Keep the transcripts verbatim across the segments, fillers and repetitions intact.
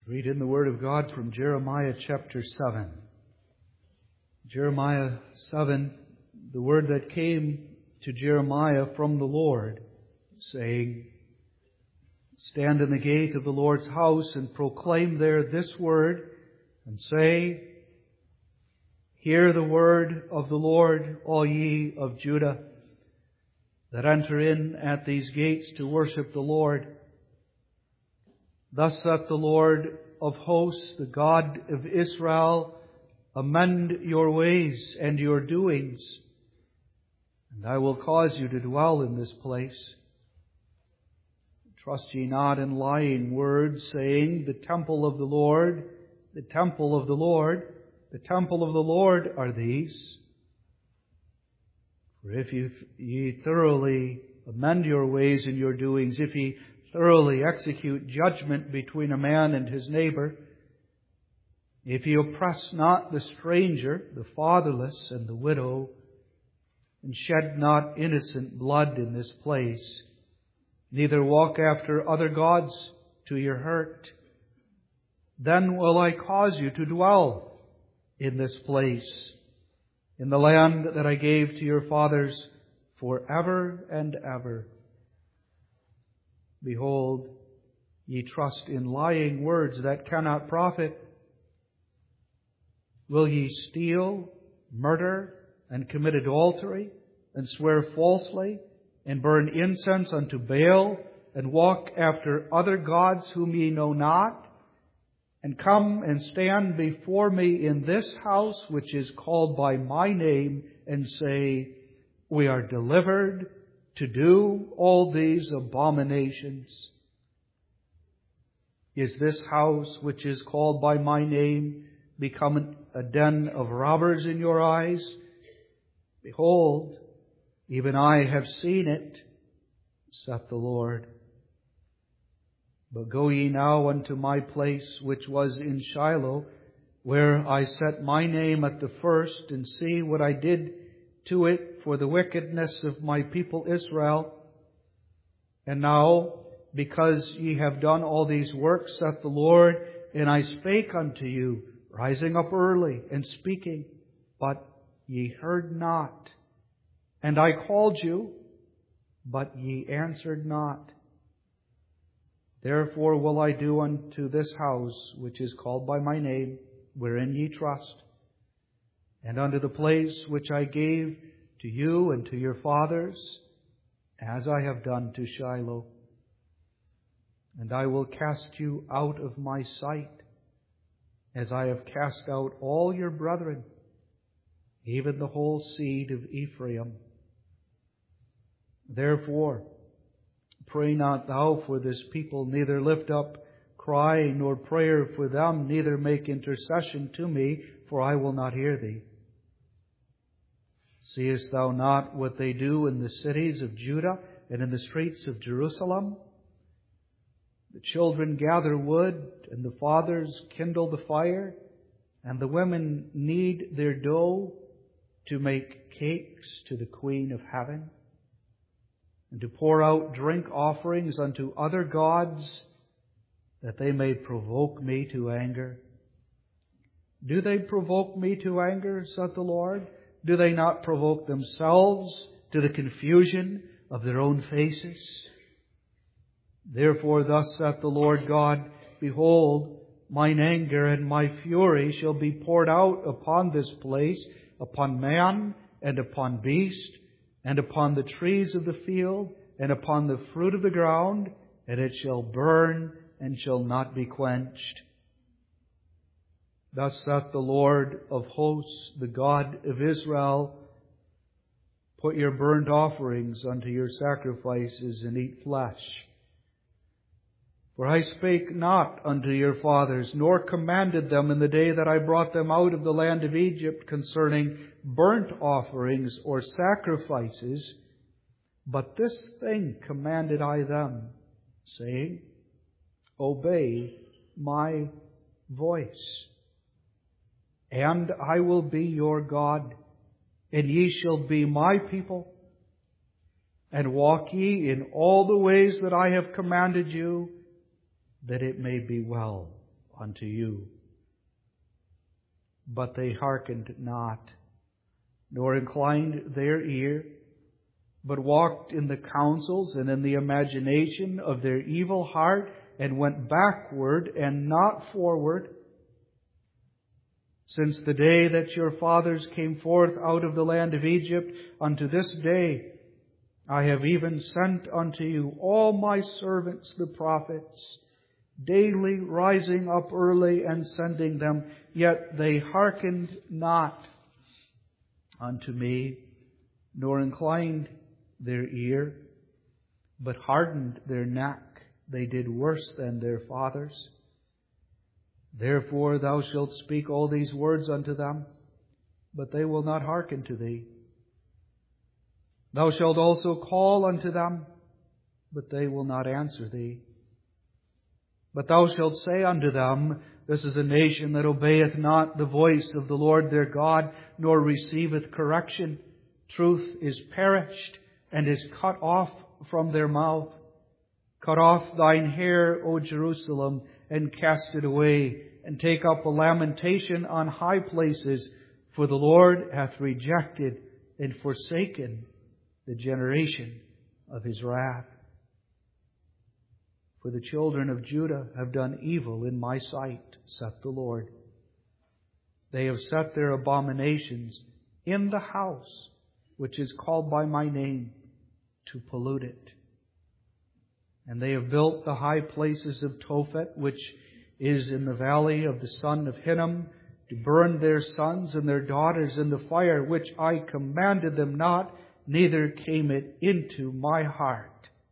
Read in the Word of God from Jeremiah chapter seven. Jeremiah seven, the word that came to Jeremiah from the Lord, saying, "Stand in the gate of the Lord's house and proclaim there this word, and say, Hear the word of the Lord, all ye of Judah, that enter in at these gates to worship the Lord. Thus saith the Lord of hosts, the God of Israel, amend your ways and your doings, and I will cause you to dwell in this place. Trust ye not in lying words, saying, The temple of the Lord, the temple of the Lord, the temple of the Lord are these. For if you, ye thoroughly amend your ways and your doings, if ye thoroughly execute judgment between a man and his neighbor, if ye oppress not the stranger, the fatherless, and the widow, and shed not innocent blood in this place, neither walk after other gods to your hurt, then will I cause you to dwell in this place, in the land that I gave to your fathers forever and ever. Behold, ye trust in lying words that cannot profit. Will ye steal, murder, and commit adultery, and swear falsely, and burn incense unto Baal, and walk after other gods whom ye know not, and come and stand before me in this house which is called by my name, and say, We are delivered to do all these abominations? Is this house which is called by my name become a den of robbers in your eyes? Behold, even I have seen it, saith the Lord. But go ye now unto my place which was in Shiloh, where I set my name at the first, and see what I did to it for the wickedness of my people Israel. And now, because ye have done all these works, saith the Lord, and I spake unto you, rising up early and speaking, but ye heard not. And I called you, but ye answered not. Therefore will I do unto this house, which is called by my name, wherein ye trust, and unto the place which I gave to you and to your fathers, as I have done to Shiloh. And I will cast you out of my sight, as I have cast out all your brethren, even the whole seed of Ephraim. Therefore, pray not thou for this people, neither lift up cry nor prayer for them, neither make intercession to me, for I will not hear thee. Seest thou not what they do in the cities of Judah and in the streets of Jerusalem? The children gather wood, and the fathers kindle the fire, and the women knead their dough to make cakes to the Queen of Heaven, and to pour out drink offerings unto other gods, that they may provoke me to anger. Do they provoke me to anger, saith the Lord? Do they not provoke themselves to the confusion of their own faces? Therefore thus saith the Lord God, Behold, mine anger and my fury shall be poured out upon this place, upon man and upon beast, and upon the trees of the field, and upon the fruit of the ground, and it shall burn and shall not be quenched. Thus saith the Lord of hosts, the God of Israel, Put your burnt offerings unto your sacrifices, and eat flesh. For I spake not unto your fathers, nor commanded them in the day that I brought them out of the land of Egypt concerning burnt offerings or sacrifices, but this thing commanded I them, saying, Obey my voice, and I will be your God, and ye shall be my people, and walk ye in all the ways that I have commanded you, that it may be well unto you. But they hearkened not, nor inclined their ear, but walked in the counsels and in the imagination of their evil heart, and went backward and not forward. Since the day that your fathers came forth out of the land of Egypt unto this day, I have even sent unto you all my servants the prophets, daily rising up early and sending them, yet they hearkened not unto me, nor inclined their ear, but hardened their neck. They did worse than their fathers. Therefore thou shalt speak all these words unto them, but they will not hearken to thee. Thou shalt also call unto them, but they will not answer thee. But thou shalt say unto them, This is a nation that obeyeth not the voice of the Lord their God, nor receiveth correction. Truth is perished, and is cut off from their mouth. Cut off thine hair, O Jerusalem, and cast it away, and take up a lamentation on high places, for the Lord hath rejected and forsaken the generation of His wrath. For the children of Judah have done evil in my sight, saith the Lord. They have set their abominations in the house which is called by my name, to pollute it. And they have built the high places of Tophet, which is in the valley of the son of Hinnom, to burn their sons and their daughters in the fire, which I commanded them not, neither came it into my heart.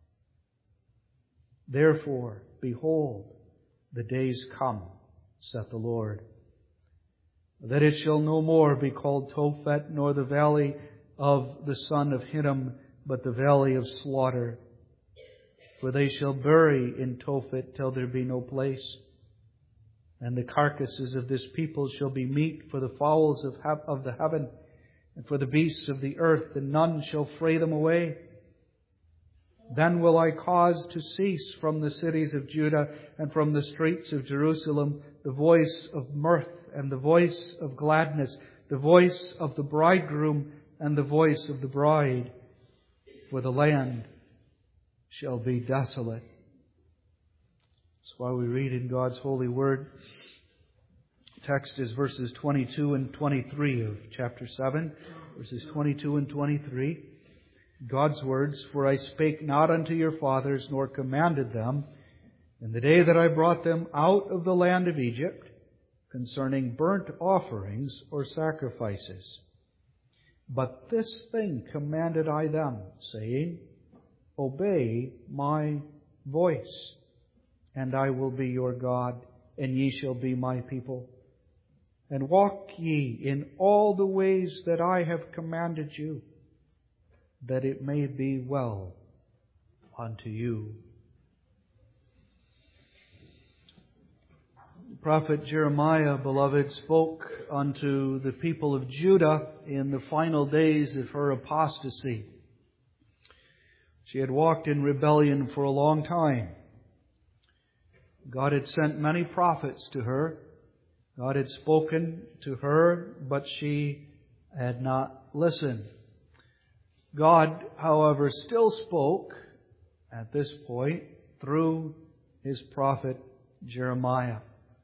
Therefore, behold, the days come, saith the Lord, that it shall no more be called Tophet, nor the valley of the son of Hinnom, but the valley of slaughter. For they shall bury in Tophet till there be no place. And the carcasses of this people shall be meat for the fowls of, ha- of the heaven, and for the beasts of the earth, and none shall fray them away. Then will I cause to cease from the cities of Judah and from the streets of Jerusalem the voice of mirth and the voice of gladness, the voice of the bridegroom and the voice of the bride. For the land shall be desolate. That's why we read in God's holy word. Text is verses twenty-two and twenty-three of chapter seven. Verses twenty-two and twenty-three. God's words, For I spake not unto your fathers, nor commanded them, in the day that I brought them out of the land of Egypt, concerning burnt offerings or sacrifices. But this thing commanded I them, saying, Obey my voice, and I will be your God, and ye shall be my people. And walk ye in all the ways that I have commanded you, that it may be well unto you. The prophet Jeremiah, beloved, spoke unto the people of Judah in the final days of her apostasy. She had walked in rebellion for a long time. God had sent many prophets to her. God had spoken to her, but she had not listened. God, however, still spoke at this point through His prophet Jeremiah.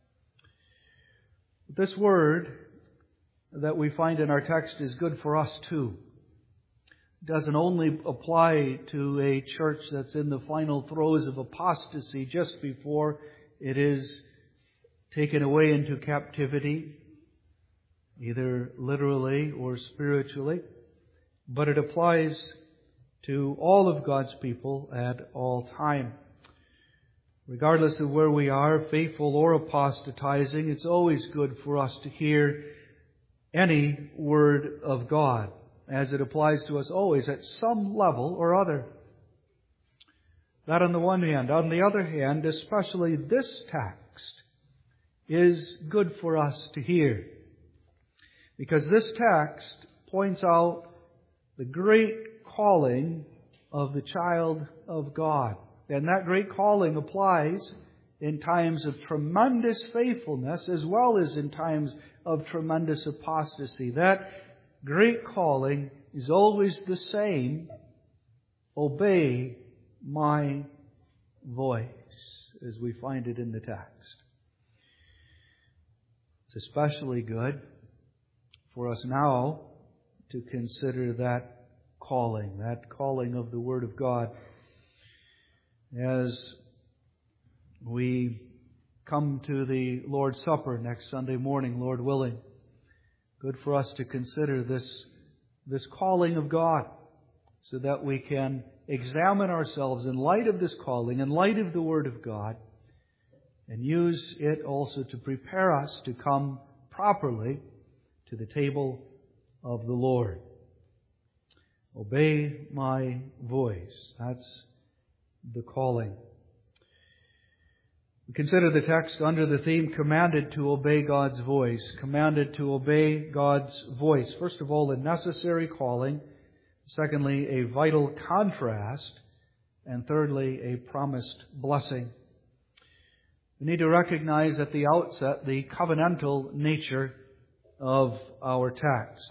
This word that we find in our text is good for us too. It doesn't only apply to a church that's in the final throes of apostasy just before it is taken away into captivity, either literally or spiritually, but it applies to all of God's people at all time. Regardless of where we are, faithful or apostatizing, it's always good for us to hear any word of God, as it applies to us always at some level or other. That on the one hand. On the other hand, especially this text is good for us to hear, because this text points out the great calling of the child of God. And that great calling applies in times of tremendous faithfulness as well as in times of tremendous apostasy. That great calling is always the same: obey my voice, as we find it in the text. It's especially good for us now to consider that calling, that calling of the Word of God, as we come to the Lord's Supper next Sunday morning, Lord willing. Good for us to consider this, this calling of God, so that we can examine ourselves in light of this calling, in light of the Word of God, and use it also to prepare us to come properly to the table of the Lord. Obey my voice. That's the calling. We consider the text under the theme, commanded to obey God's voice. Commanded to obey God's voice. First of all, a necessary calling. Secondly, a vital contrast. And thirdly, a promised blessing. We need to recognize at the outset the covenantal nature of our text.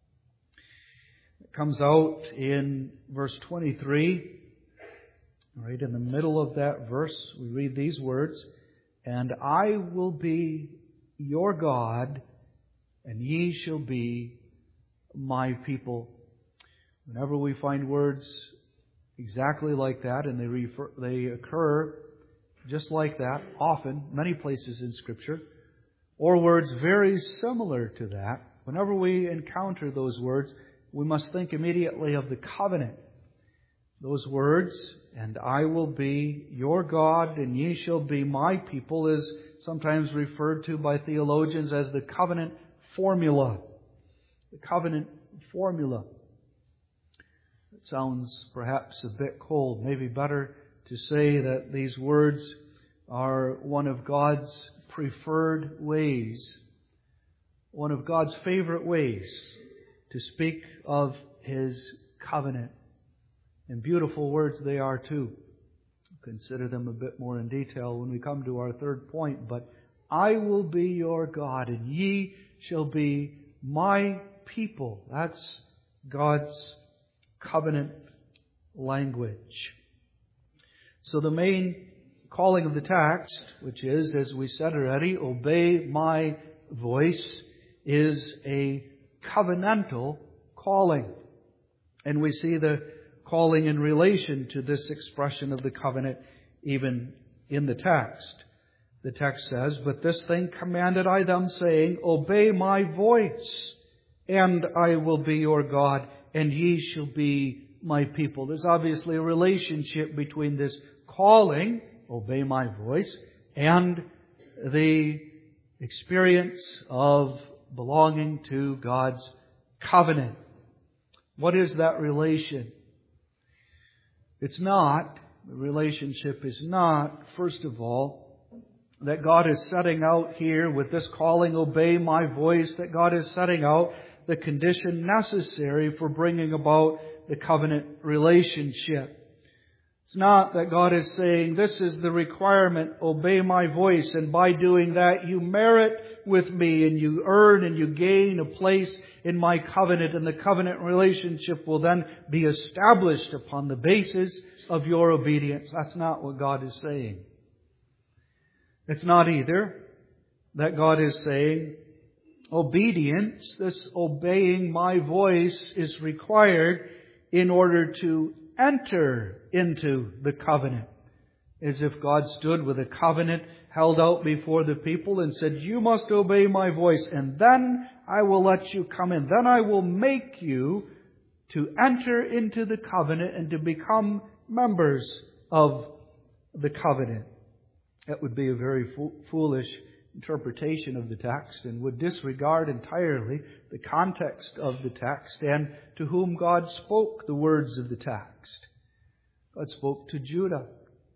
It comes out in verse twenty-three. Right in the middle of that verse, we read these words, "And I will be your God, and ye shall be my people." Whenever we find words exactly like that, and they refer, they occur just like that, often, many places in Scripture, or words very similar to that, whenever we encounter those words, we must think immediately of the covenant. Those words, "and I will be your God, and ye shall be my people," is sometimes referred to by theologians as the covenant formula. The covenant formula. It sounds perhaps a bit cold. Maybe better to say that these words are one of God's preferred ways, one of God's favorite ways to speak of His covenant. And beautiful words they are too. We'll consider them a bit more in detail when we come to our third point. But I will be your God, and ye shall be my people. That's God's covenant language. So the main calling of the text, which is, as we said already, obey my voice, is a covenantal calling. And we see the calling in relation to this expression of the covenant even in the text. The text says, "But this thing commanded I them, saying, Obey my voice, and I will be your God, and ye shall be my people." There's obviously a relationship between this calling, obey my voice, and the experience of belonging to God's covenant. What is that relation? It's not, the relationship is not, first of all, that God is setting out here with this calling, obey my voice, that God is setting out the condition necessary for bringing about the covenant relationship. It's not that God is saying, this is the requirement, obey my voice, and by doing that you merit with me and you earn and you gain a place in my covenant, and the covenant relationship will then be established upon the basis of your obedience. That's not what God is saying. It's not either that God is saying, obedience, this obeying my voice, is required in order to enter into the covenant. As if God stood with a covenant held out before the people and said, you must obey my voice, and then I will let you come in. Then I will make you to enter into the covenant and to become members of the covenant. That would be a very fo- foolish interpretation of the text and would disregard entirely the context of the text and to whom God spoke the words of the text. God spoke to Judah.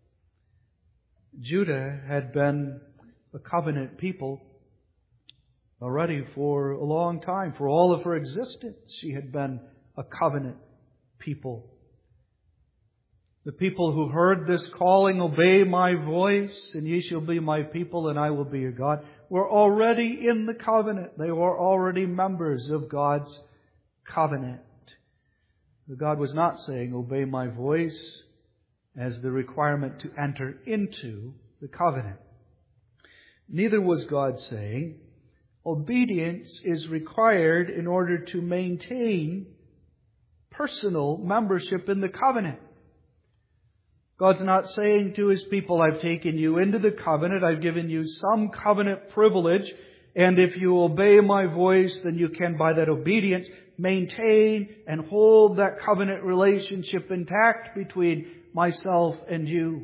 Judah had been a covenant people already for a long time. For all of her existence, she had been a covenant people. The people who heard this calling, obey my voice, and ye shall be my people, and I will be your God, were already in the covenant. They were already members of God's covenant. But God was not saying, obey my voice, as the requirement to enter into the covenant. Neither was God saying, obedience is required in order to maintain personal membership in the covenant. God's not saying to His people, I've taken you into the covenant, I've given you some covenant privilege, and if you obey my voice, then you can, by that obedience, maintain and hold that covenant relationship intact between myself and you.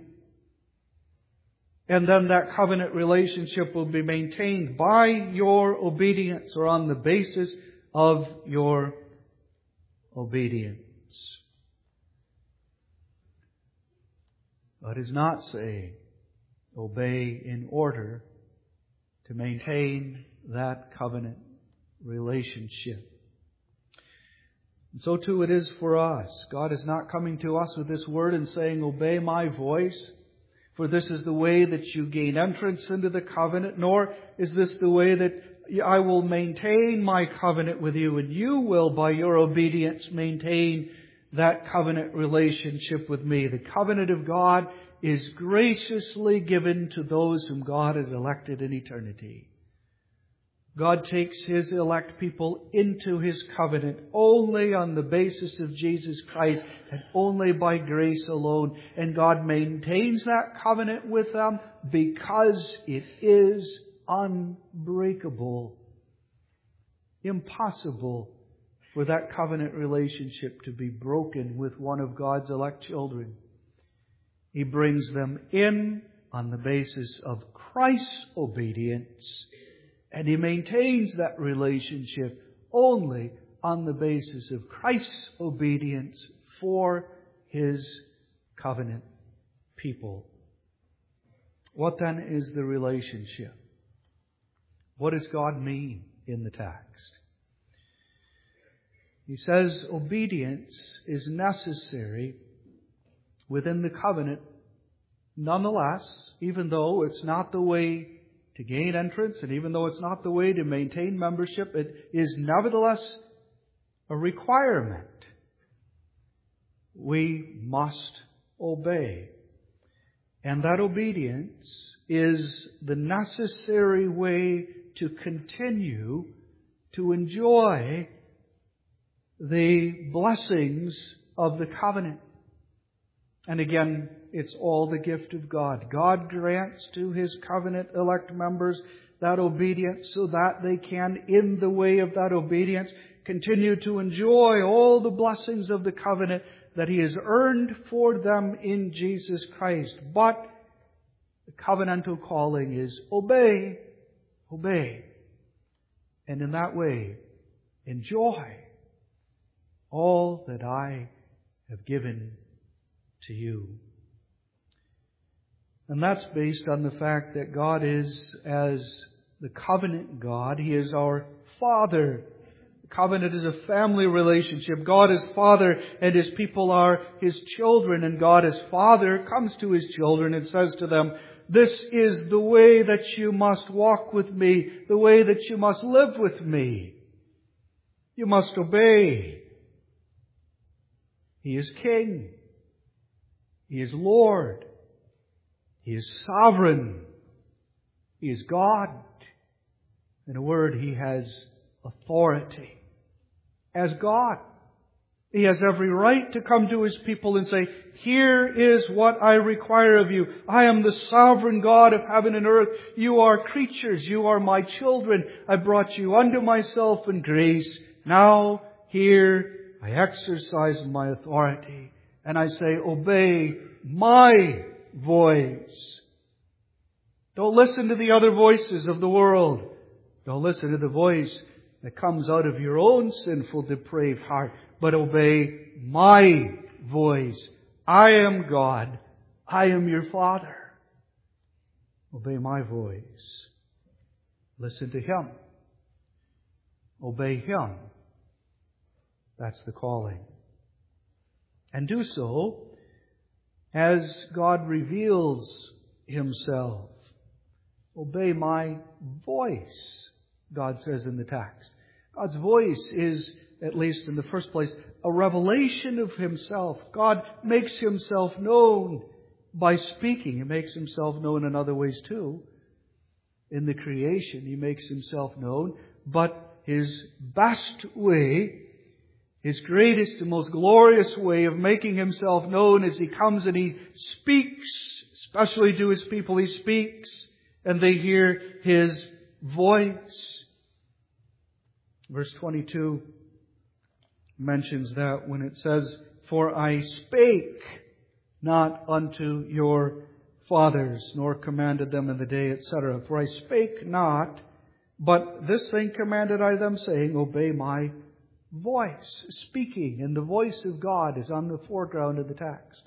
And then that covenant relationship will be maintained by your obedience, or on the basis of your obedience. God is not saying, obey in order to maintain that covenant relationship. And so too it is for us. God is not coming to us with this word and saying, obey my voice, for this is the way that you gain entrance into the covenant, nor is this the way that I will maintain my covenant with you, and you will, by your obedience, maintain that covenant relationship with me. The covenant of God is graciously given to those whom God has elected in eternity. God takes His elect people into His covenant only on the basis of Jesus Christ and only by grace alone. And God maintains that covenant with them because it is unbreakable. Impossible for that covenant relationship to be broken with one of God's elect children. He brings them in on the basis of Christ's obedience, and He maintains that relationship only on the basis of Christ's obedience for His covenant people. What then is the relationship? What does God mean in the text? He says obedience is necessary within the covenant. Nonetheless, even though it's not the way to gain entrance, and even though it's not the way to maintain membership, it is nevertheless a requirement. We must obey. And that obedience is the necessary way to continue to enjoy the blessings of the covenant. And again, it's all the gift of God. God grants to His covenant elect members that obedience so that they can, in the way of that obedience, continue to enjoy all the blessings of the covenant that He has earned for them in Jesus Christ. But the covenantal calling is obey, obey. And in that way, enjoy all that I have given to you. And that's based on the fact that God is, as the covenant God, He is our Father. The covenant is a family relationship. God is Father and His people are His children. And God as Father comes to His children and says to them, this is the way that you must walk with me, the way that you must live with me. You must obey. He is King. He is Lord. He is sovereign. He is God. In a word, He has authority. As God, He has every right to come to His people and say, here is what I require of you. I am the sovereign God of heaven and earth. You are creatures. You are my children. I brought you unto myself in grace. Now, here, I exercise my authority. And I say, obey my voice. Don't listen to the other voices of the world. Don't listen to the voice that comes out of your own sinful, depraved heart. But obey my voice. I am God. I am your Father. Obey my voice. Listen to Him. Obey Him. That's the calling. And do so as God reveals Himself. Obey my voice, God says in the text. God's voice is, at least in the first place, a revelation of Himself. God makes Himself known by speaking. He makes Himself known in other ways too. In the creation, He makes Himself known. But His best way, His greatest and most glorious way of making Himself known is He comes and He speaks, especially to His people. He speaks and they hear His voice. Verse twenty-two mentions that when it says, "For I spake not unto your fathers, nor commanded them in the day," et cetera. "For I spake not, but this thing commanded I them, saying, Obey my voice." Speaking, and the voice of God is on the foreground of the text.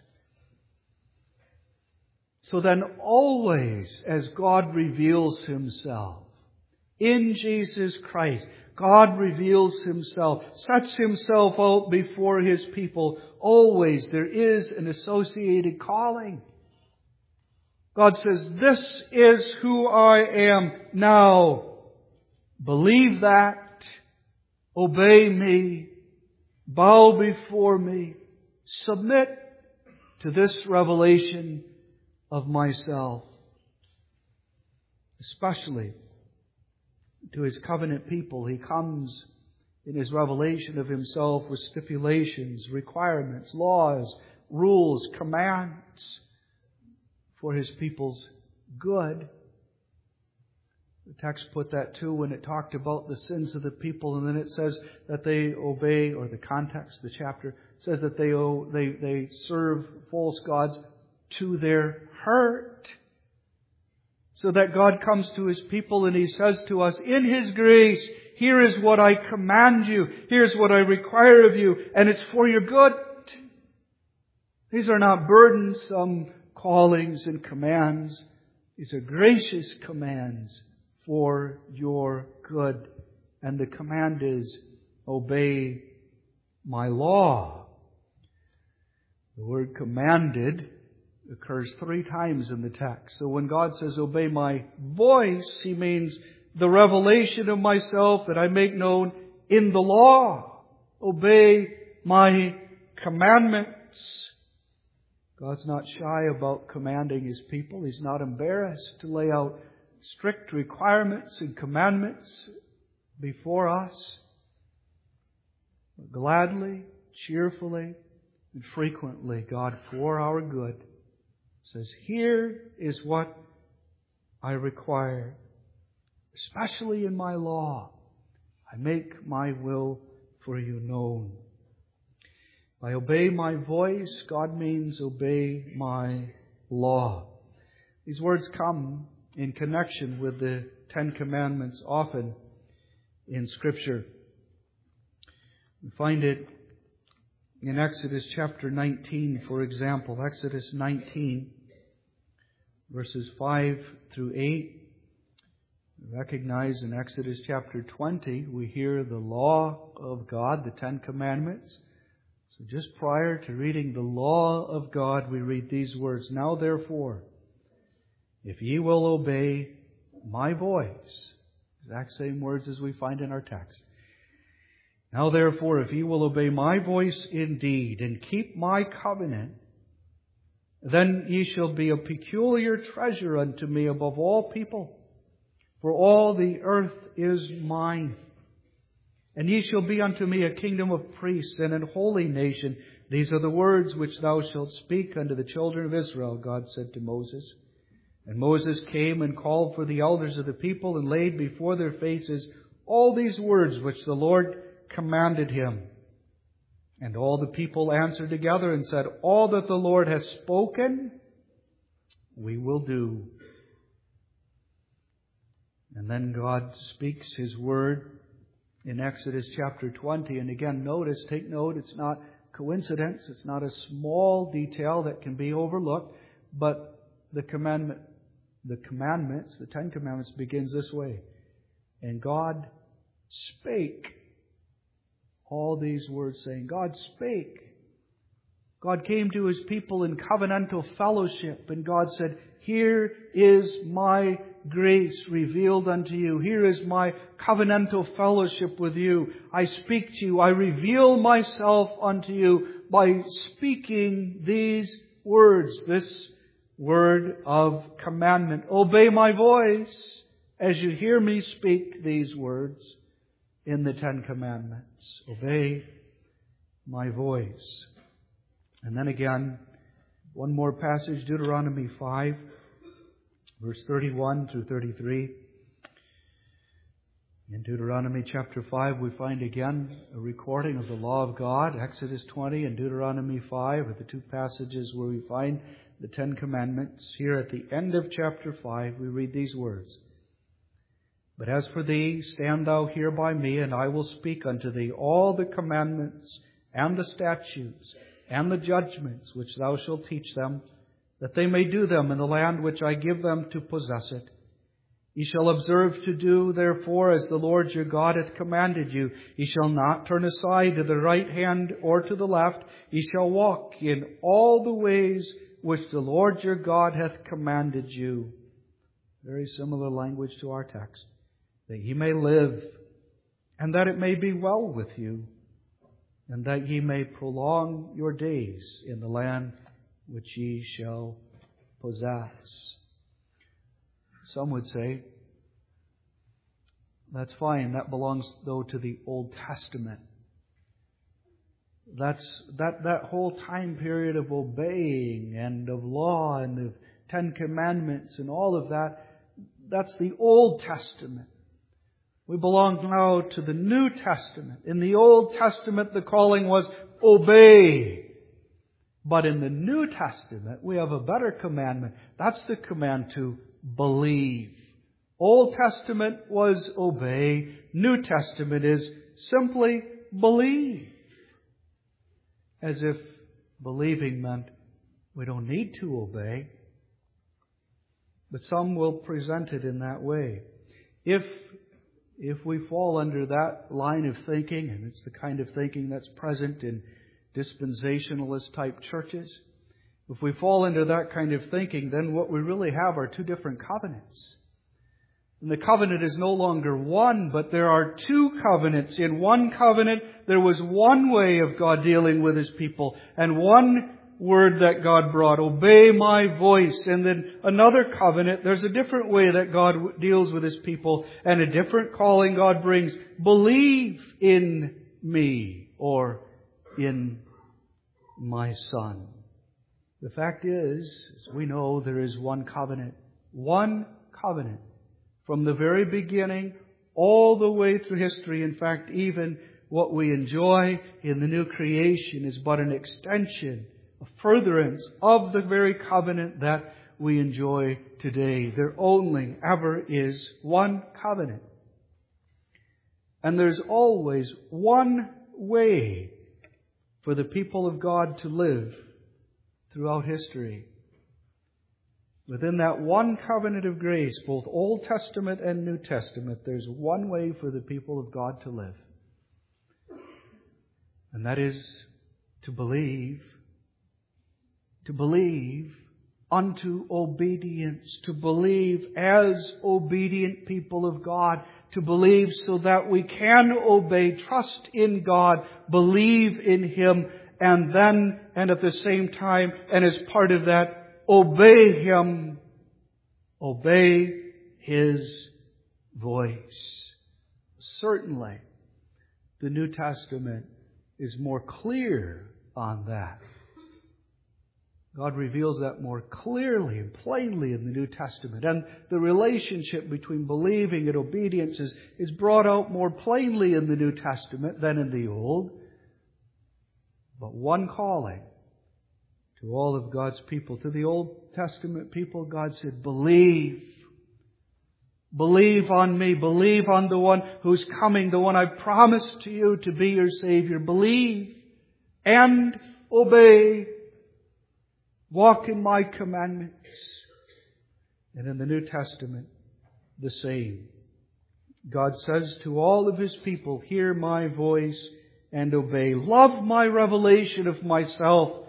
So then always, as God reveals Himself in Jesus Christ, God reveals Himself, sets Himself out before His people. Always there is an associated calling. God says, "This is who I am now. Believe that. Obey me. Bow before me. Submit to this revelation of myself." Especially to His covenant people, He comes in His revelation of Himself with stipulations, requirements, laws, rules, commands for His people's good. The text put that too when it talked about the sins of the people, and then it says that they obey, or the context, the chapter says that they owe, they they serve false gods to their hurt. So that God comes to His people and He says to us, in His grace, here is what I command you. Here's what I require of you. And it's for your good. These are not burdensome callings and commands. These are gracious commands for your good. And the command is, obey my law. The word commanded occurs three times in the text. So when God says, obey my voice, He means the revelation of myself that I make known in the law. Obey my commandments. God's not shy about commanding His people. He's not embarrassed to lay out strict requirements and commandments before us. But gladly, cheerfully, and frequently, God, for our good, says, here is what I require. Especially in my law, I make my will for you known. By obey my voice, God means obey my law. These words come in connection with the Ten Commandments often in Scripture. We find it in Exodus chapter nineteen, for example. Exodus nineteen, verses five through eight. We recognize in Exodus chapter twenty, we hear the law of God, the Ten Commandments. So just prior to reading the law of God, we read these words, "Now therefore, if ye will obey my voice," exact same words as we find in our text. "Now therefore, if ye will obey my voice indeed, and keep my covenant, then ye shall be a peculiar treasure unto me above all people. For all the earth is mine. And ye shall be unto me a kingdom of priests and an holy nation. These are the words which thou shalt speak unto the children of Israel," God said to Moses. And Moses came and called for the elders of the people and laid before their faces all these words which the Lord commanded him. And all the people answered together and said, "All that the Lord has spoken, we will do." And then God speaks His word in Exodus chapter twenty. And again, notice, take note, it's not coincidence. It's not a small detail that can be overlooked. But the commandment, the commandments, the Ten Commandments begins this way. "And God spake all these words," saying, God spake. God came to His people in covenantal fellowship, and God said, here is my grace revealed unto you. Here is my covenantal fellowship with you. I speak to you. I reveal myself unto you by speaking these words, this word of commandment. Obey my voice as you hear me speak these words in the Ten Commandments. Obey my voice. And then again, one more passage, Deuteronomy five, verse thirty-one through thirty-three. In Deuteronomy chapter five, we find again a recording of the law of God. Exodus twenty and Deuteronomy five are the two passages where we find the Ten Commandments. Here at the end of chapter five, we read these words. But as for thee, stand thou here by me, and I will speak unto thee all the commandments and the statutes and the judgments which thou shalt teach them, that they may do them in the land which I give them to possess it. Ye shall observe to do, therefore, as the Lord your God hath commanded you. Ye shall not turn aside to the right hand or to the left. Ye shall walk in all the ways which the Lord your God hath commanded you. Very similar language to our text. That ye may live, and that it may be well with you, and that ye may prolong your days in the land which ye shall possess. Some would say, that's fine. That belongs, though, to the Old Testament. That's that, that whole time period of obeying and of law and the Ten Commandments and all of that, that's the Old Testament. We belong now to the New Testament. In the Old Testament, the calling was obey. But in the New Testament, we have a better commandment. That's the command to believe. Old Testament was obey. New Testament is simply believe. As if believing meant we don't need to obey. But some will present it in that way. If If we fall under that line of thinking, and it's the kind of thinking that's present in dispensationalist type churches, if we fall into that kind of thinking, then what we really have are two different covenants. And the covenant is no longer one, but there are two covenants. In one covenant, there was one way of God dealing with His people, and one word that God brought, obey my voice. And then another covenant, there's a different way that God deals with His people, and a different calling God brings, believe in me, or in my Son. The fact is, as we know, there is one covenant. One covenant. From the very beginning, all the way through history. In fact, even what we enjoy in the new creation is but an extension, a furtherance of the very covenant that we enjoy today. There only ever is one covenant. And there's always one way for the people of God to live throughout history. Within that one covenant of grace, both Old Testament and New Testament, there's one way for the people of God to live. And that is to believe, to believe unto obedience, to believe as obedient people of God, to believe so that we can obey, trust in God, believe in Him, and then, and at the same time, and as part of that, obey Him, obey His voice. Certainly, the New Testament is more clear on that. God reveals that more clearly and plainly in the New Testament. And the relationship between believing and obedience is, is brought out more plainly in the New Testament than in the Old. But one calling to all of God's people. To the Old Testament people, God said, believe. Believe on me. Believe on the one who's coming, the one I promised to you to be your Savior. Believe and obey. Walk in my commandments. And in the New Testament, the same. God says to all of His people, hear my voice and obey. Love my revelation of myself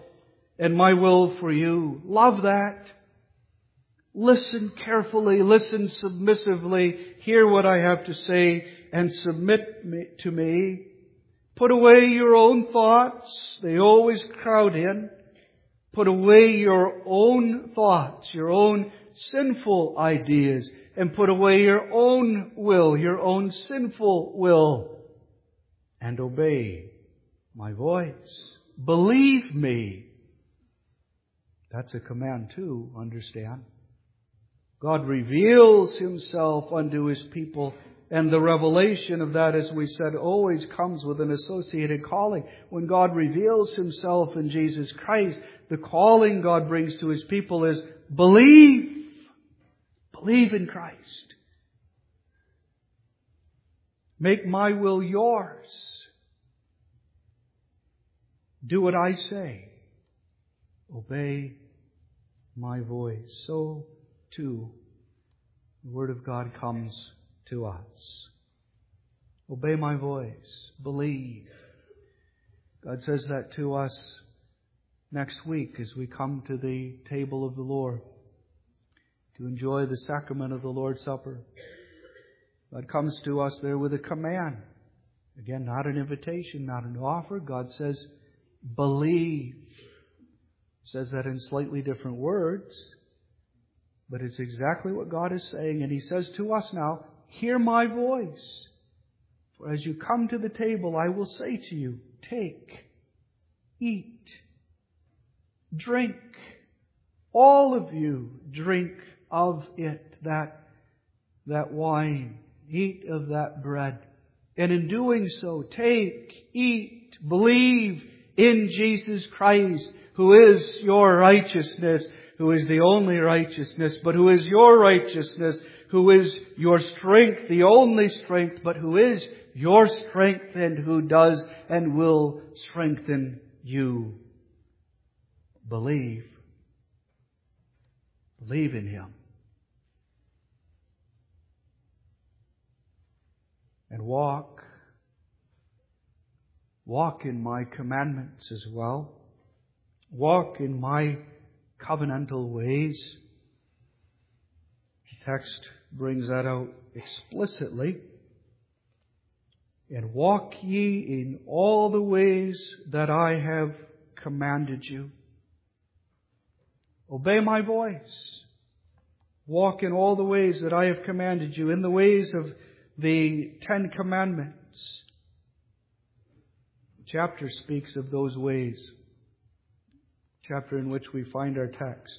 and my will for you. Love that. Listen carefully, listen submissively, hear what I have to say, and submit me, to me. Put away your own thoughts. They always crowd in. Put away your own thoughts, your own sinful ideas, and put away your own will, your own sinful will, and obey my voice. Believe me. That's a command too, understand. God reveals Himself unto His people, and the revelation of that, as we said, always comes with an associated calling. When God reveals Himself in Jesus Christ, the calling God brings to His people is believe. Believe in Christ. Make my will yours. Do what I say. Obey my voice. So, too, the Word of God comes to us. Obey my voice. Believe. God says that to us next week as we come to the table of the Lord to enjoy the sacrament of the Lord's Supper. God comes to us there with a command. Again, not an invitation, not an offer. God says, believe. He says that in slightly different words, but it's exactly what God is saying. And He says to us now, hear my voice. For as you come to the table, I will say to you, take, eat, drink. All of you drink of it, that, that wine. Eat of that bread. And in doing so, take, eat, believe in Jesus Christ, who is your righteousness, who is the only righteousness, but who is your righteousness, who is your strength, the only strength, but who is your strength and who does and will strengthen you. Believe. Believe in Him. And walk. Walk in my commandments as well. Walk in my covenantal ways. The text brings that out explicitly. And walk ye in all the ways that I have commanded you. Obey my voice. Walk in all the ways that I have commanded you, in the ways of the Ten Commandments. The chapter speaks of those ways. The chapter in which we find our text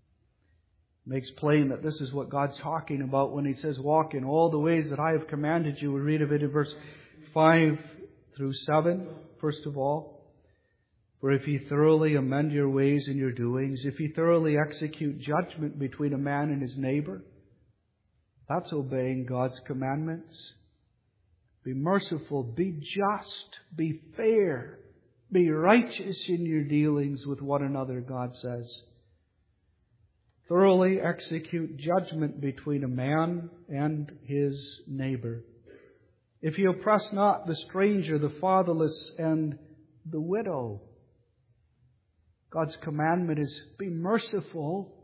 makes plain that this is what God's talking about when He says, walk in all the ways that I have commanded you. We read of it in verse five through seven, first of all. For if ye thoroughly amend your ways and your doings, if ye thoroughly execute judgment between a man and his neighbor, that's obeying God's commandments. Be merciful, be just, be fair, be righteous in your dealings with one another, God says. Thoroughly execute judgment between a man and his neighbor. If ye oppress not the stranger, the fatherless, and the widow. God's commandment is be merciful,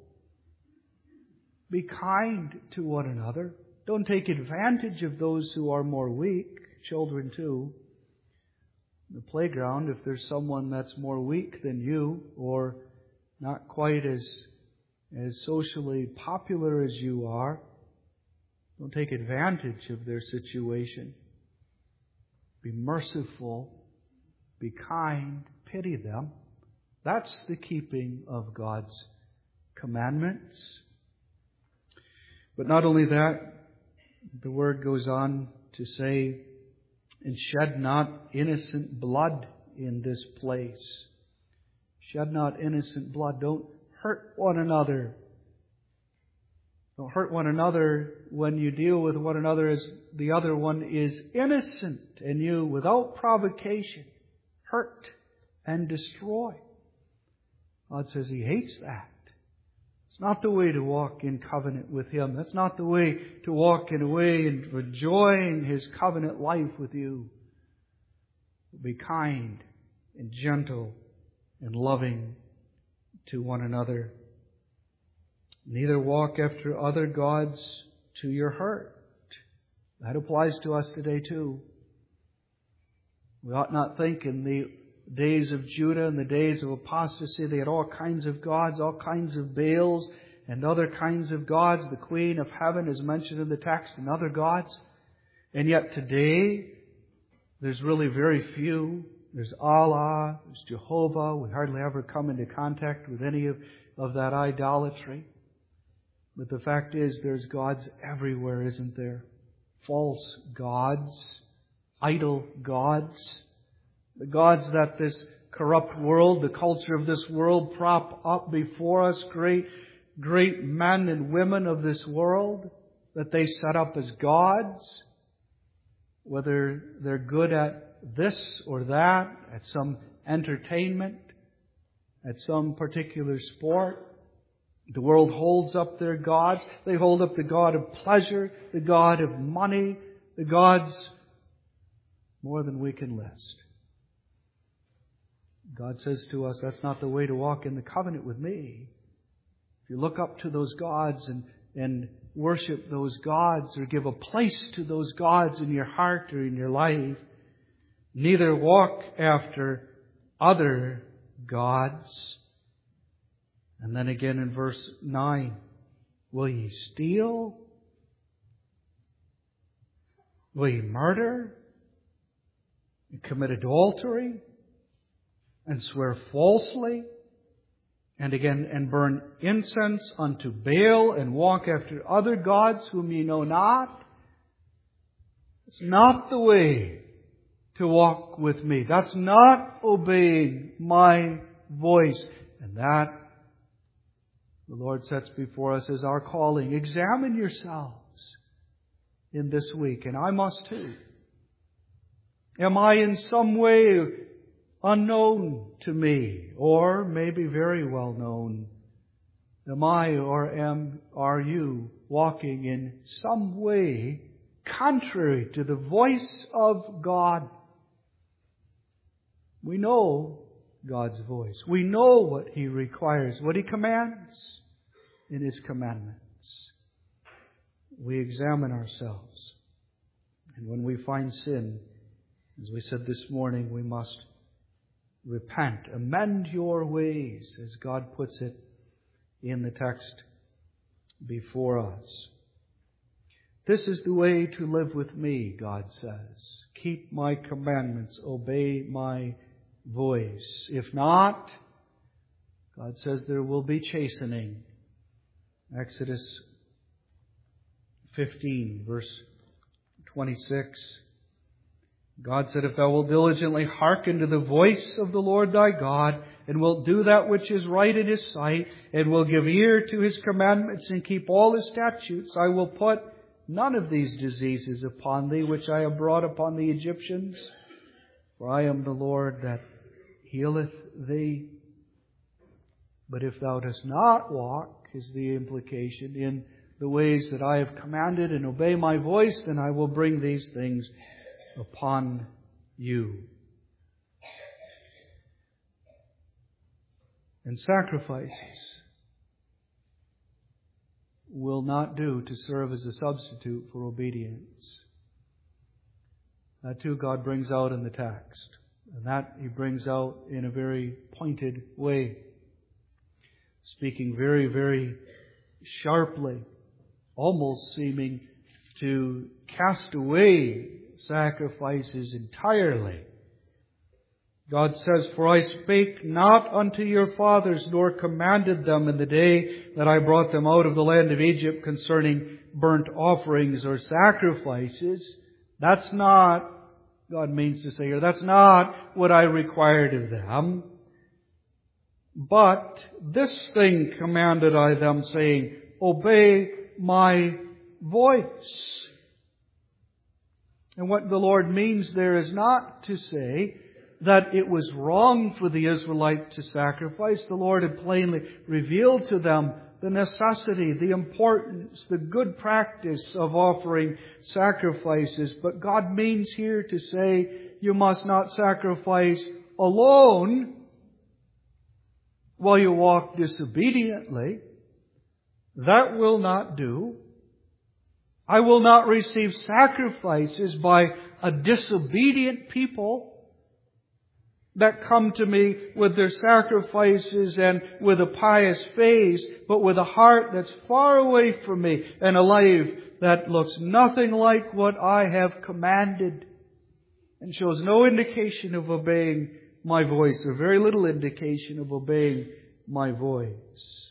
be kind to one another. Don't take advantage of those who are more weak, children too. In the playground, if there's someone that's more weak than you, or not quite as, as socially popular as you are, don't take advantage of their situation. Be merciful, be kind, pity them. That's the keeping of God's commandments. But not only that, the Word goes on to say, and shed not innocent blood in this place. Shed not innocent blood. Don't hurt one another. Don't hurt one another when you deal with one another as the other one is innocent and you, without provocation, hurt and destroy. God says He hates that. It's not the way to walk in covenant with Him. That's not the way to walk in a way and enjoying His covenant life with you. Be kind and gentle and loving to one another. Neither walk after other gods to your hurt. That applies to us today too. We ought not think in the days of Judah and the days of apostasy they had all kinds of gods, all kinds of Baals and other kinds of gods. The Queen of Heaven is mentioned in the text and other gods. And yet today there's really very few. There's Allah, there's Jehovah. We hardly ever come into contact with any of, of that idolatry. But the fact is there's gods everywhere, isn't there? False gods, idol gods, the gods that this corrupt world, the culture of this world prop up before us, great, great men and women of this world that they set up as gods, whether they're good at this or that, at some entertainment, at some particular sport. The world holds up their gods. They hold up the god of pleasure, the god of money, the gods more than we can list. God says to us, that's not the way to walk in the covenant with me. If you look up to those gods and, and worship those gods or give a place to those gods in your heart or in your life, neither walk after other gods. And then again in verse nine, will ye steal? Will ye murder? And commit adultery? And swear falsely? And again, and burn incense unto Baal and walk after other gods whom ye know not? It's not the way to walk with me. That's not obeying my voice. And that the Lord sets before us as our calling. Examine yourselves in this week, and I must too. Am I in some way unknown to me, or maybe very well known? Am I or am are you walking in some way contrary to the voice of God? We know God's voice. We know what He requires, what He commands in His commandments. We examine ourselves. And when we find sin, as we said this morning, we must repent. Amend your ways, as God puts it in the text before us. This is the way to live with me, God says. Keep my commandments, obey my voice. If not, God says there will be chastening. Exodus fifteen, verse twenty-six. God said, if thou wilt diligently hearken to the voice of the Lord thy God, and wilt do that which is right in His sight, and will give ear to His commandments, and keep all His statutes, I will put none of these diseases upon thee, which I have brought upon the Egyptians. For I am the Lord that healeth thee. But if thou dost not walk, is the implication, in the ways that I have commanded, and obey my voice, then I will bring these things upon you. And sacrifices will not do to serve as a substitute for obedience. That too God brings out in the text. And that He brings out in a very pointed way. Speaking very, very sharply. Almost seeming to cast away sacrifices entirely. God says, for I spake not unto your fathers, nor commanded them in the day that I brought them out of the land of Egypt concerning burnt offerings or sacrifices. That's not, God means to say here, that's not what I required of them. But this thing commanded I them, saying, obey my voice. And what the Lord means there is not to say that it was wrong for the Israelites to sacrifice. The Lord had plainly revealed to them the necessity, the importance, the good practice of offering sacrifices. But God means here to say you must not sacrifice alone while you walk disobediently. That will not do. I will not receive sacrifices by a disobedient people that come to me with their sacrifices and with a pious face, but with a heart that's far away from me and a life that looks nothing like what I have commanded and shows no indication of obeying my voice, or very little indication of obeying my voice.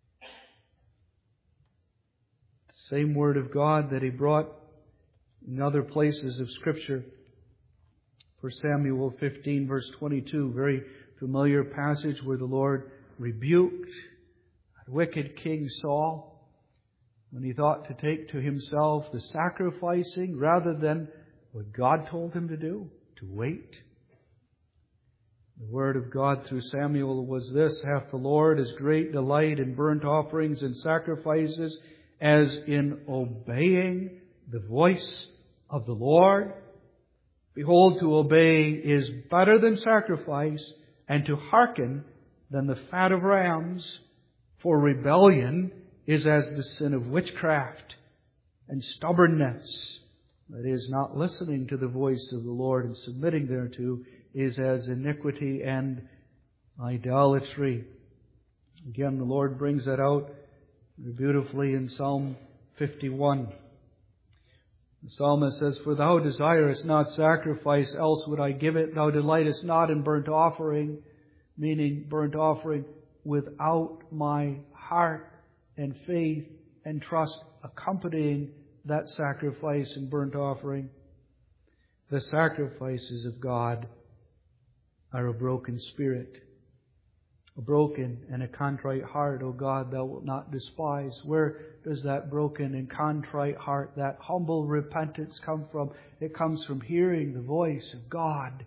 The same Word of God that He brought in other places of Scripture. First Samuel fifteen, verse twenty-two, very familiar passage where the Lord rebuked wicked King Saul when he thought to take to himself the sacrificing rather than what God told him to do, to wait. The word of God through Samuel was this: hath the Lord as great delight in burnt offerings and sacrifices as in obeying the voice of the Lord? Behold, to obey is better than sacrifice, and to hearken than the fat of rams. For rebellion is as the sin of witchcraft, and stubbornness, that is, not listening to the voice of the Lord and submitting thereto, is as iniquity and idolatry. Again, the Lord brings that out beautifully in Psalm fifty-one. The psalmist says, for Thou desirest not sacrifice, else would I give it. Thou delightest not in burnt offering, meaning burnt offering without my heart and faith and trust accompanying that sacrifice and burnt offering. The sacrifices of God are a broken spirit, a broken and a contrite heart, O God, Thou wilt not despise. Where does that broken and contrite heart, that humble repentance come from? It comes from hearing the voice of God.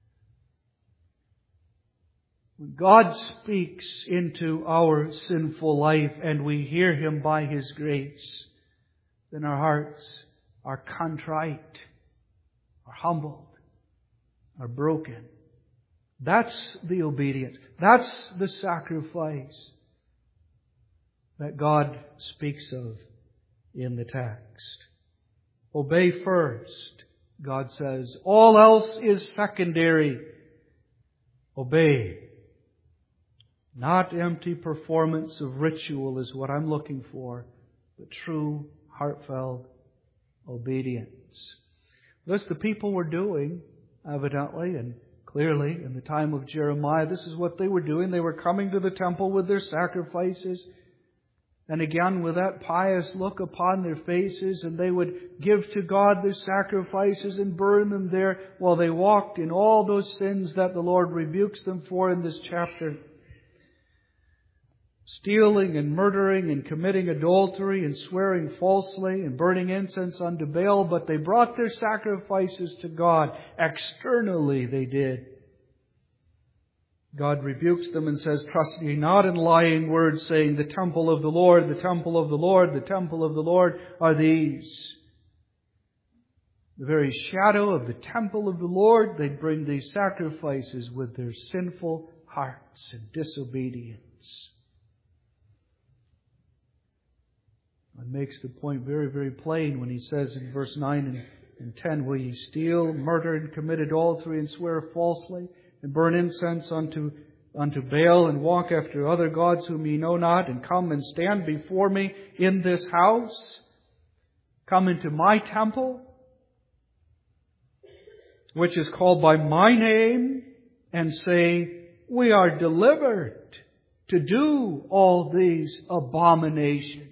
When God speaks into our sinful life and we hear Him by His grace, then our hearts are contrite, are humbled, are broken. That's the obedience. That's the sacrifice that God speaks of in the text. Obey first, God says. All else is secondary. Obey. Not empty performance of ritual is what I'm looking for, but true, heartfelt obedience. This the people were doing, evidently, and clearly, in the time of Jeremiah. This is what they were doing. They were coming to the temple with their sacrifices, and again with that pious look upon their faces, and they would give to God their sacrifices and burn them there while they walked in all those sins that the Lord rebukes them for in this chapter. Stealing and murdering and committing adultery and swearing falsely and burning incense unto Baal, but they brought their sacrifices to God. Externally they did. God rebukes them and says, trust ye not in lying words, saying, the temple of the Lord, the temple of the Lord, the temple of the Lord are these. The very shadow of the temple of the Lord, they bring these sacrifices with their sinful hearts and disobedience. It makes the point very, very plain when he says in verse nine and, and ten, will ye steal, murder, and commit adultery, and swear falsely, and burn incense unto, unto Baal, and walk after other gods whom ye know not, and come and stand before me in this house? Come into my temple, which is called by my name, and say, we are delivered to do all these abominations.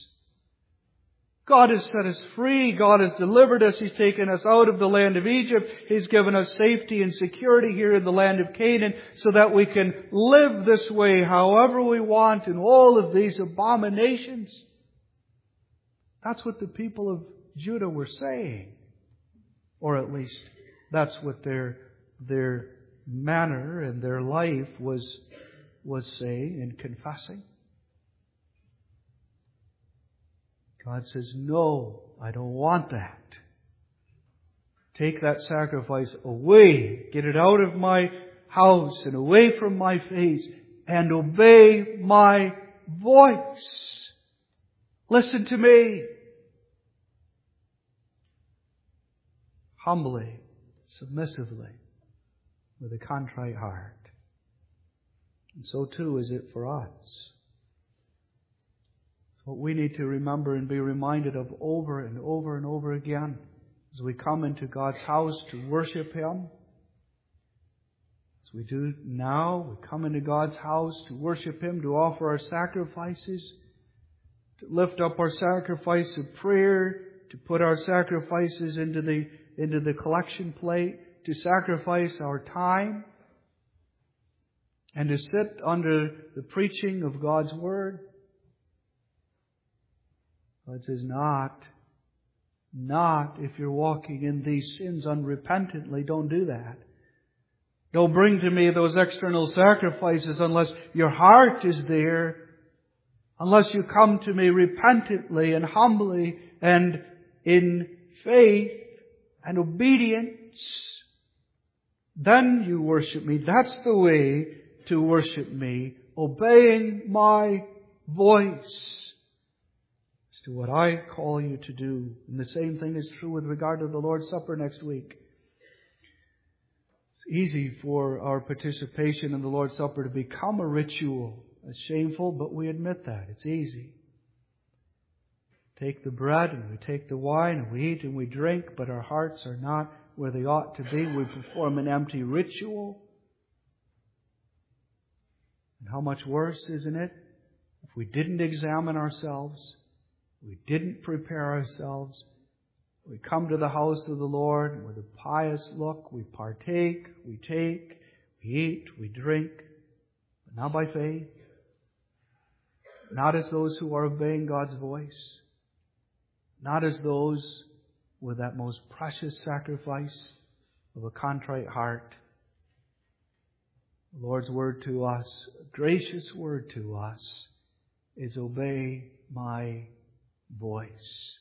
God has set us free. God has delivered us. He's taken us out of the land of Egypt. He's given us safety and security here in the land of Canaan so that we can live this way however we want in all of these abominations. That's what the people of Judah were saying. Or at least that's what their, their manner and their life was, was saying and confessing. God says, no, I don't want that. Take that sacrifice away. Get it out of my house and away from my face and obey my voice. Listen to me. Humbly, submissively, with a contrite heart. And so too is it for us. It's what we need to remember and be reminded of over and over and over again as we come into God's house to worship Him. As we do now, we come into God's house to worship Him, to offer our sacrifices, to lift up our sacrifice of prayer, to put our sacrifices into the into the collection plate, to sacrifice our time, and to sit under the preaching of God's Word. God says, not, not if you're walking in these sins unrepentantly. Don't do that. Don't bring to me those external sacrifices unless your heart is there, unless you come to me repentantly and humbly and in faith and obedience. Then you worship me. That's the way to worship me, obeying my voice as to what I call you to do. And the same thing is true with regard to the Lord's Supper next week. It's easy for our participation in the Lord's Supper to become a ritual. It's shameful, but we admit that. It's easy. Take the bread and we take the wine and we eat and we drink, but our hearts are not where they ought to be. We perform an empty ritual. And how much worse, isn't it, if we didn't examine ourselves, we didn't prepare ourselves, we come to the house of the Lord and with a pious look, we partake, we take, we eat, we drink, but not by faith, not as those who are obeying God's voice, not as those with that most precious sacrifice of a contrite heart. The Lord's word to us, a gracious word to us, is obey my voice.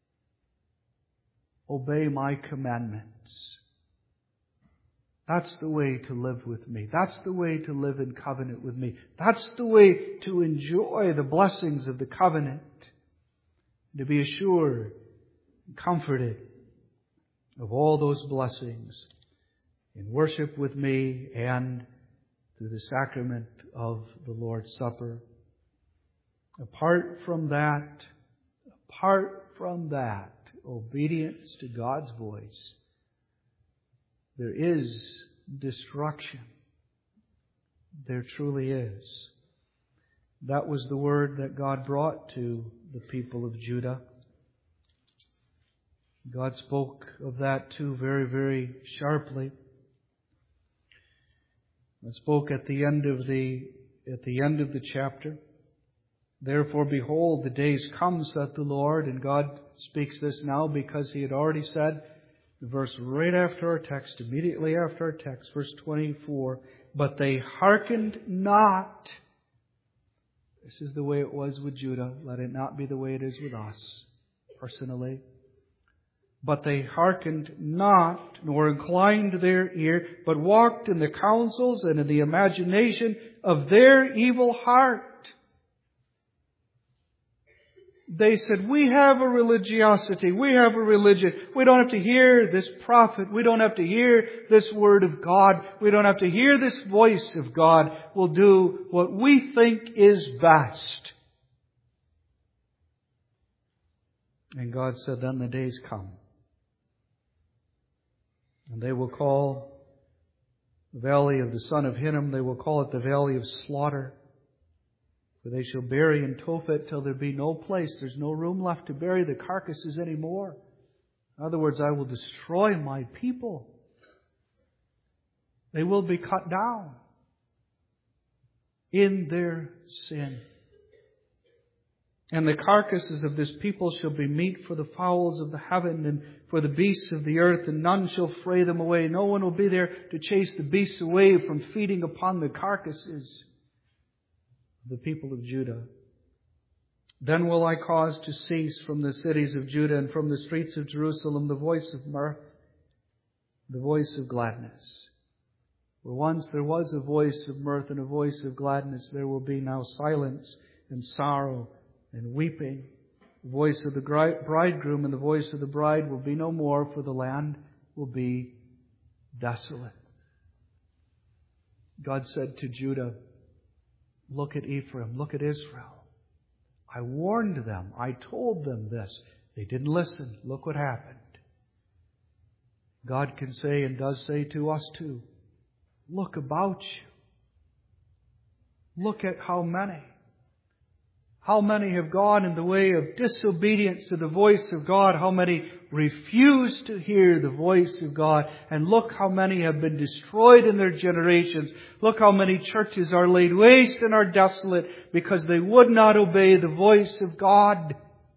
Obey my commandments. That's the way to live with me. That's the way to live in covenant with me. That's the way to enjoy the blessings of the covenant. To be assured and comforted of all those blessings in worship with me and through the sacrament of the Lord's Supper. Apart from that, apart from that, obedience to God's voice, there is destruction. There truly is. That was the word that God brought to the people of Judah. God spoke of that too very, very sharply. He spoke at the end of the at the end of the chapter. Therefore, behold, the days come, saith the Lord, and God speaks this now because He had already said, the verse right after our text, immediately after our text, verse twenty-four, but they hearkened not. This is the way it was with Judah. Let it not be the way it is with us, personally. But they hearkened not, nor inclined their ear, but walked in the counsels and in the imagination of their evil heart. They said, we have a religiosity, we have a religion. We don't have to hear this prophet. We don't have to hear this word of God. We don't have to hear this voice of God. We'll do what we think is best. And God said, then the days come. And they will call the valley of the son of Hinnom, they will call it the valley of slaughter. For they shall bury in Tophet till there be no place. There's no room left to bury the carcasses anymore. In other words, I will destroy my people. They will be cut down in their sin. And the carcasses of this people shall be meat for the fowls of the heaven and for the beasts of the earth, and none shall fray them away. No one will be there to chase the beasts away from feeding upon the carcasses of the people of Judah. Then will I cause to cease from the cities of Judah and from the streets of Jerusalem the voice of mirth, the voice of gladness. Where once there was a voice of mirth and a voice of gladness, there will be now silence and sorrow and weeping. The voice of the bridegroom and the voice of the bride will be no more, for the land will be desolate. God said to Judah, look at Ephraim, look at Israel. I warned them, I told them this. They didn't listen. Look what happened. God can say and does say to us too, look about you. Look at how many. How many have gone in the way of disobedience to the voice of God? How many refuse to hear the voice of God? And look how many have been destroyed in their generations. Look how many churches are laid waste and are desolate because they would not obey the voice of God.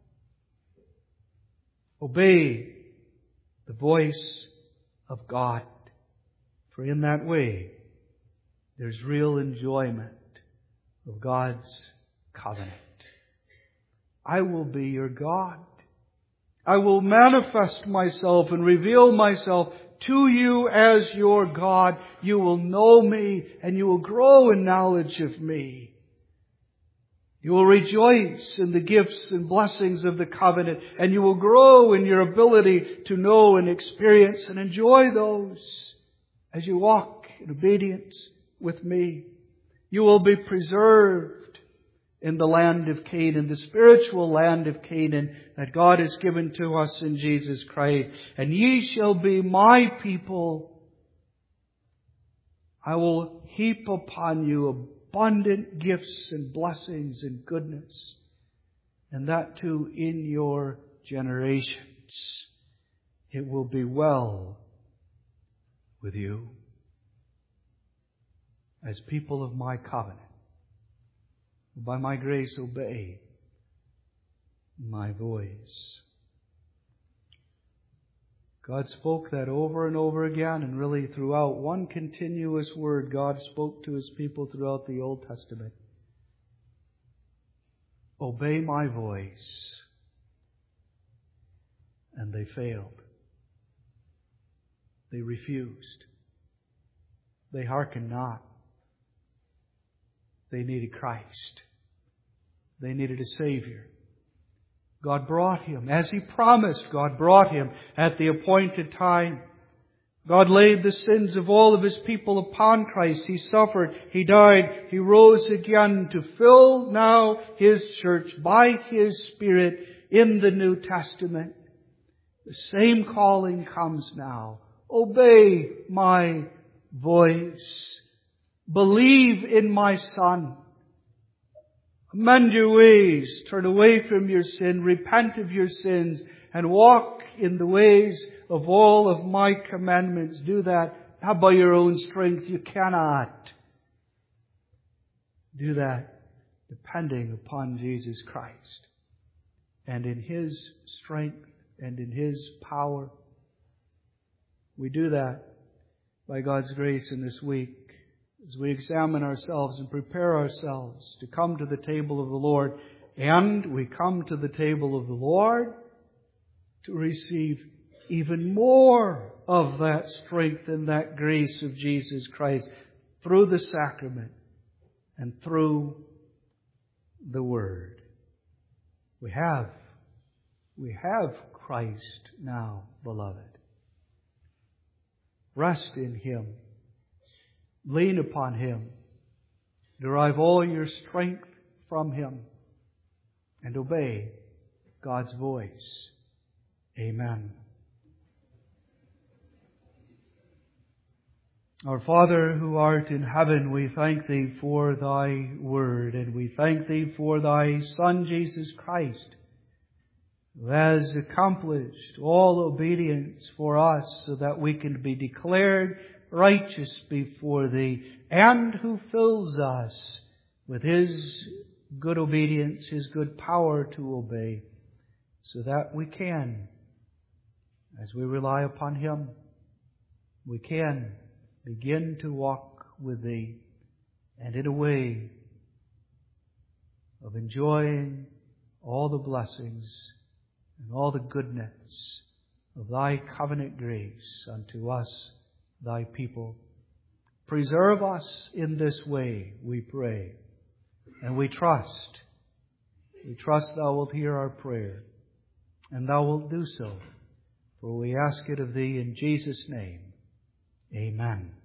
Obey the voice of God. For in that way, there's real enjoyment of God's covenant. I will be your God. I will manifest myself and reveal myself to you as your God. You will know me and you will grow in knowledge of me. You will rejoice in the gifts and blessings of the covenant, and you will grow in your ability to know and experience and enjoy those as you walk in obedience with me. You will be preserved in the land of Canaan, the spiritual land of Canaan that God has given to us in Jesus Christ. And ye shall be my people. I will heap upon you abundant gifts and blessings and goodness, and that too in your generations. It will be well with you as people of my covenant. By my grace, obey my voice. God spoke that over and over again, and really throughout one continuous word, God spoke to His people throughout the Old Testament. Obey my voice. And they failed. They refused. They hearkened not. They needed Christ. They needed a Savior. God brought Him. As He promised, God brought Him at the appointed time. God laid the sins of all of His people upon Christ. He suffered. He died. He rose again to fill now His church by His Spirit in the New Testament. The same calling comes now. Obey my voice. Believe in my Son. Amend your ways. Turn away from your sin. Repent of your sins. And walk in the ways of all of my commandments. Do that not by your own strength. You cannot. Do that depending upon Jesus Christ. And in His strength and in His power. We do that by God's grace in this week. As we examine ourselves and prepare ourselves to come to the table of the Lord. And we come to the table of the Lord to receive even more of that strength and that grace of Jesus Christ through the sacrament and through the Word. We have, we have Christ now, beloved. Rest in Him. Lean upon Him. Derive all your strength from Him. And obey God's voice. Amen. Our Father who art in heaven, we thank Thee for Thy Word, and we thank Thee for Thy Son Jesus Christ, who has accomplished all obedience for us so that we can be declared righteous before Thee, and who fills us with His good obedience, His good power to obey, so that we can, as we rely upon Him, we can begin to walk with Thee, and in a way of enjoying all the blessings and all the goodness of Thy covenant grace unto us, Thy people. Preserve us in this way, we pray. And we trust. We trust Thou wilt hear our prayer. And Thou wilt do so. For we ask it of Thee in Jesus' name. Amen.